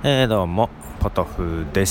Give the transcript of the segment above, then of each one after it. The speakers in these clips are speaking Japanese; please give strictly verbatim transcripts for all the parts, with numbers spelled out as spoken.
えー、どうもポトフです。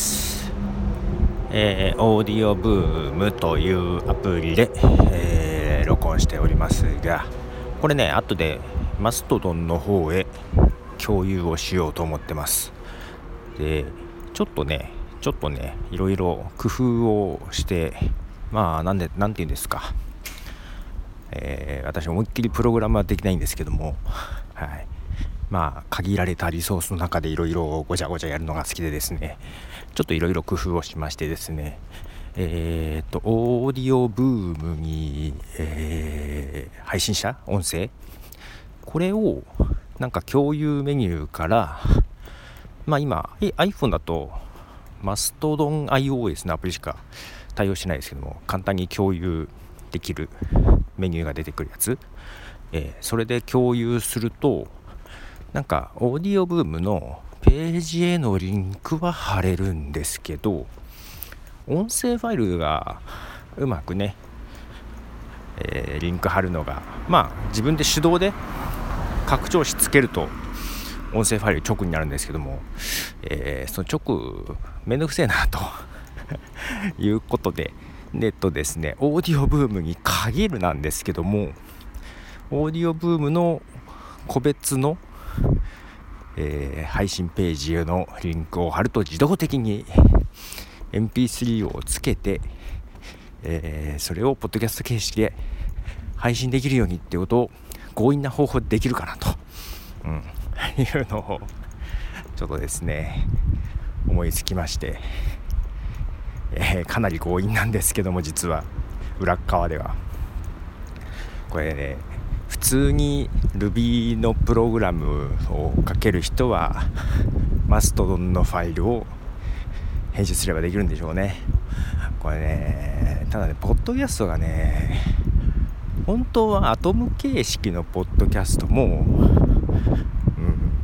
えー、オーディオブームというアプリで、えー、録音しておりますが、これね後でマストドンの方へ共有をしようと思ってます。でちょっとねちょっとねいろいろ工夫をして、まあなんでなんて言うんですか、えー、私思いっきりプログラムはできないんですけども、はい、まあ限られたリソースの中でいろいろごちゃごちゃやるのが好きでですね、ちょっといろいろ工夫をしましてですね、えーとオーディオブームに、えー配信した音声、これをなんか共有メニューから、まあ今 iPhone だとマストドン iOS のアプリしか対応してないですけども、簡単に共有できるメニューが出てくるやつ、えーそれで共有すると、なんかオーディオブームのページへのリンクは貼れるんですけど、音声ファイルがうまくね、えーリンク貼るのが、まあ自分で手動で拡張子つけると音声ファイル直になるんですけども、えーその直めんどくせえなということで、ネットですね、オーディオブームに限るなんですけども、オーディオブームの個別のえー、配信ページへのリンクを貼ると自動的に エムピースリー をつけて、えー、それをポッドキャスト形式で配信できるようにっていうことを強引な方法でできるかなと、うん、いうのをちょっとですね思いつきまして、えー、かなり強引なんですけども、実は裏側ではこれね、普通に Ruby のプログラムを書ける人はマストドンのファイルを編集すればできるんでしょうね。これね、ただね、ポッドキャストがね、本当はアトム形式のポッドキャストも、うん、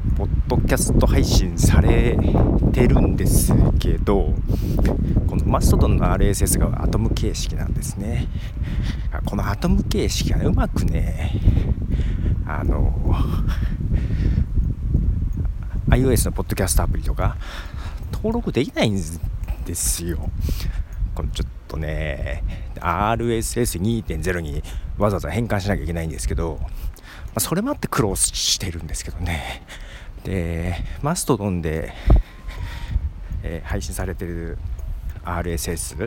ポッドキャスト配信されてるんですけど、このマストドンの アールエスエス がアトム形式なんですね。このアトム形式がうまくね、あの iOS のポッドキャストアプリとか登録できないんですよ。このちょっとね アールエスエスにてんゼロ にわざわざ変換しなきゃいけないんですけど、まあ、それもあって苦労してるんですけどね。でマストドンで、えー、配信されてる アールエスエス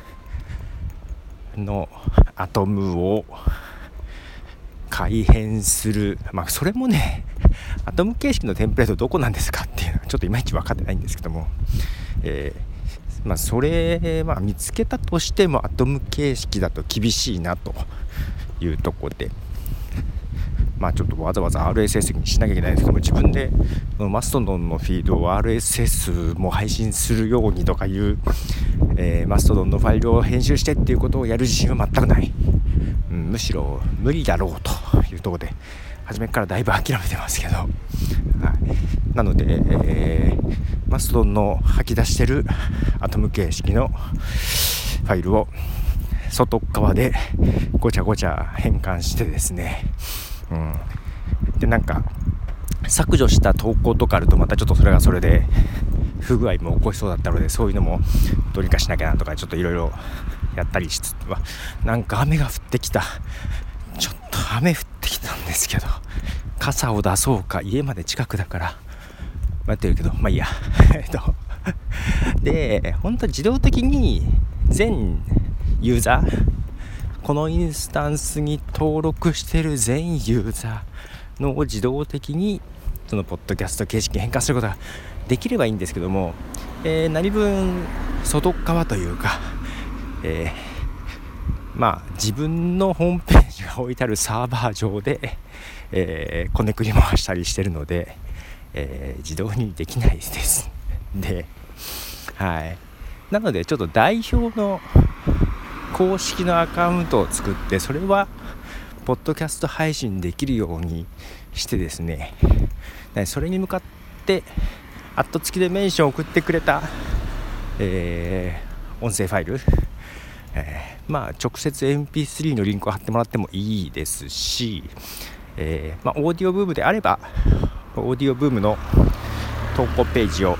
のアトムを改変する、まあそれもねアトム形式のテンプレートどこなんですかっていうのはちょっといまいち分かってないんですけども、えー、まあそれ、まあ、見つけたとしてもアトム形式だと厳しいなというところで、まあちょっとわざわざ アールエスエス にしなきゃいけないんですけども、自分でマストドンのフィードを アールエスエス も配信するようにとかいう、えー、マストドンのファイルを編集してっていうことをやる自信は全くない、うん、むしろ無理だろうというところで初めからだいぶ諦めてますけど、はい、なので、えー、マストドンの吐き出してるアトム形式のファイルを外側でごちゃごちゃ変換してですね、うん、でなんか削除した投稿とかあるとまたちょっとそれがそれで不具合も起こしそうだったので、そういうのもどうにかしなきゃなとかちょっといろいろやったりしつつ、わなんか雨が降ってきた、ちょっと雨降ってきたんですけど傘を出そうか、家まで近くだから待ってるけど、まあいいやえっとで本当は自動的に全ユーザー、このインスタンスに登録してる全ユーザーのを自動的にそのポッドキャスト形式に変換することができればいいんですけども、えー、何分外側というか、えー、まあ自分のホームページが置いてあるサーバー上で、えー、こねくり回したりしてるので、えー、自動にできないですで、はい、なのでちょっと代表の公式のアカウントを作って、それはポッドキャスト配信できるようにしてですね、それに向かってアット付きでメンションを送ってくれた、えー、音声ファイル、えー、まあ直接 エムピースリー のリンクを貼ってもらってもいいですし、えーまあ、オーディオブームであればオーディオブームの投稿ページを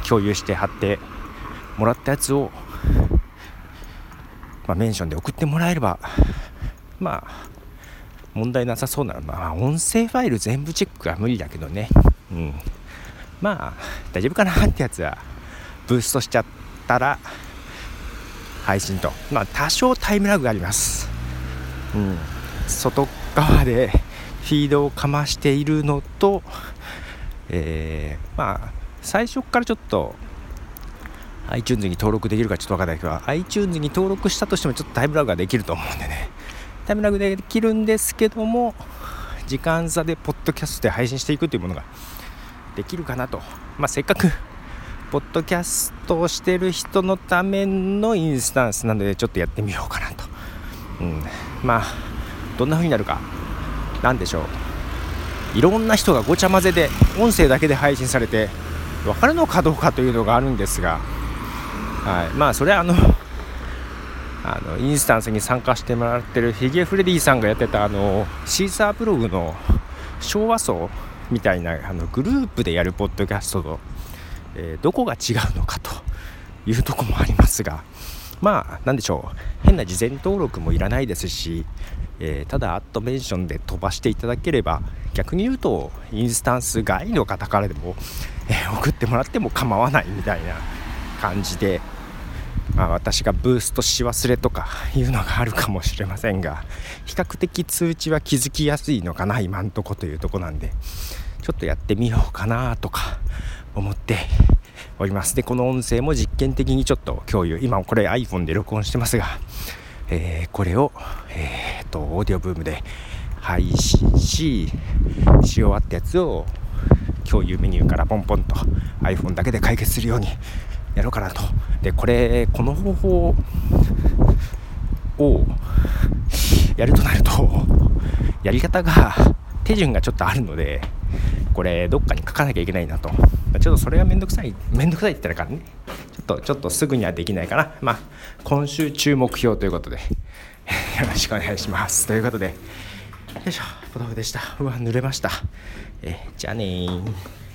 共有して貼ってもらったやつを、まあ、メンションで送ってもらえればまあ問題なさそうなの。まあ音声ファイル全部チェックは無理だけどね、うん、まあ大丈夫かなってやつはブーストしちゃったら配信と、まあ多少タイムラグがあります、うん、外側でフィードをかましているのと、えー、まあ最初からちょっと iTunes に登録できるかちょっと分からないけど iTunes に登録したとしてもちょっとタイムラグができると思うんでね、タイムラグできるんですけども時間差でポッドキャストで配信していくというものができるかなと、まあせっかくポッドキャストをしてる人のためのインスタンスなのでちょっとやってみようかなと、うん、まあどんな風になるかなんでしょう。いろんな人がごちゃ混ぜで音声だけで配信されて分かるのかどうかというのがあるんですが、はい、まあそれはあのあのインスタンスに参加してもらってるヒゲフレディさんがやってたあのシーサーブログの昭和層みたいなあのグループでやるポッドキャストと、えー、どこが違うのかというところもありますが、まあなんでしょう、変な事前登録もいらないですし、えー、ただアットメンションで飛ばしていただければ、逆に言うとインスタンス外の方からでも、えー、送ってもらっても構わないみたいな感じで、まあ、私がブーストし忘れとかいうのがあるかもしれませんが、比較的通知は気づきやすいのかな今んとこというとこなんで、ちょっとやってみようかなとか思っております。でこの音声も実験的にちょっと共有、今これ iPhone で録音してますが、えー、これを、えー、とオーディオブームで配信しし終わったやつを共有メニューからポンポンと iPhone だけで解決するようにやろうかなと。でこれこの方法をやるとなるとやり方が手順がちょっとあるので、これどっかに書かなきゃいけないなと。ちょっとそれがめんどくさいめんどくさいって言ったらからねちょっとちょっとすぐにはできないかな。まあ今週中目標ということでよろしくお願いしますということで、よいしょ、ポトフでした。うわ濡れました。えじゃあねー。